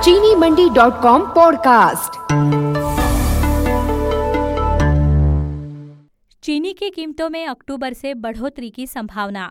चीनी मंडी.com पॉडकास्ट। चीनी की कीमतों में अक्टूबर से बढ़ोतरी की संभावना।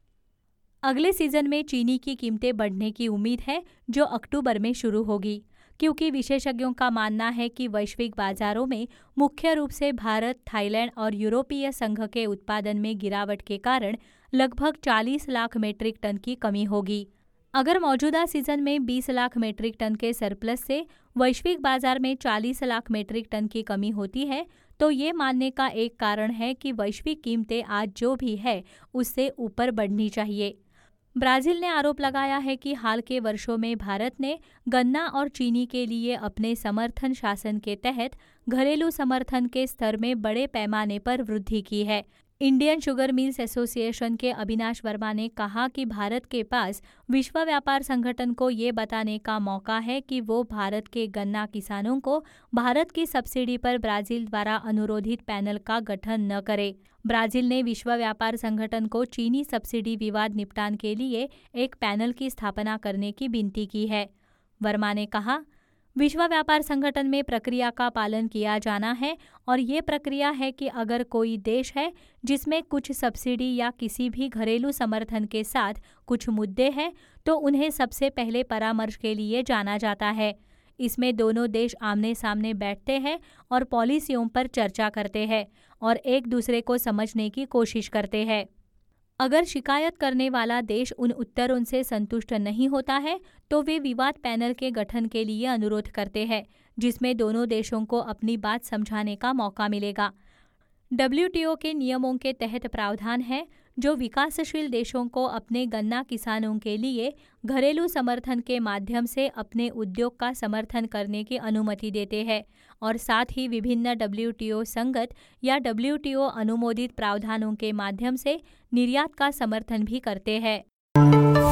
अगले सीजन में चीनी की कीमतें बढ़ने की उम्मीद है, जो अक्टूबर में शुरू होगी, क्योंकि विशेषज्ञों का मानना है कि वैश्विक बाजारों में मुख्य रूप से भारत, थाईलैंड और यूरोपीय संघ के उत्पादन में गिरावट के कारण लगभग 40 लाख मीट्रिक टन की कमी होगी। अगर मौजूदा सीजन में 20 लाख मीट्रिक टन के सरप्लस से वैश्विक बाजार में 40 लाख मीट्रिक टन की कमी होती है, तो ये मानने का एक कारण है कि वैश्विक कीमतें आज जो भी है उससे ऊपर बढ़नी चाहिए। ब्राजील ने आरोप लगाया है कि हाल के वर्षों में भारत ने गन्ना और चीनी के लिए अपने समर्थन शासन के तहत घरेलू समर्थन के स्तर में बड़े पैमाने पर वृद्धि की है। इंडियन शुगर मिल्स एसोसिएशन के अविनाश वर्मा ने कहा कि भारत के पास विश्व व्यापार संगठन को ये बताने का मौका है कि वो भारत के गन्ना किसानों को भारत की सब्सिडी पर ब्राजील द्वारा अनुरोधित पैनल का गठन न करे। ब्राजील ने विश्व व्यापार संगठन को चीनी सब्सिडी विवाद निपटान के लिए एक पैनल की स्थापना करने की विनती की है। वर्मा ने कहा, विश्व व्यापार संगठन में प्रक्रिया का पालन किया जाना है और ये प्रक्रिया है कि अगर कोई देश है जिसमें कुछ सब्सिडी या किसी भी घरेलू समर्थन के साथ कुछ मुद्दे हैं, तो उन्हें सबसे पहले परामर्श के लिए जाना जाता है। इसमें दोनों देश आमने सामने बैठते हैं और पॉलिसियों पर चर्चा करते हैं और एक दूसरे को समझने की कोशिश करते हैं। अगर शिकायत करने वाला देश उन उत्तरों से संतुष्ट नहीं होता है, तो वे विवाद पैनल के गठन के लिए अनुरोध करते हैं, जिसमें दोनों देशों को अपनी बात समझाने का मौका मिलेगा। WTO के नियमों के तहत प्रावधान है जो विकासशील देशों को अपने गन्ना किसानों के लिए घरेलू समर्थन के माध्यम से अपने उद्योग का समर्थन करने की अनुमति देते हैं और साथ ही विभिन्न WTO संगत या WTO अनुमोदित प्रावधानों के माध्यम से निर्यात का समर्थन भी करते हैं।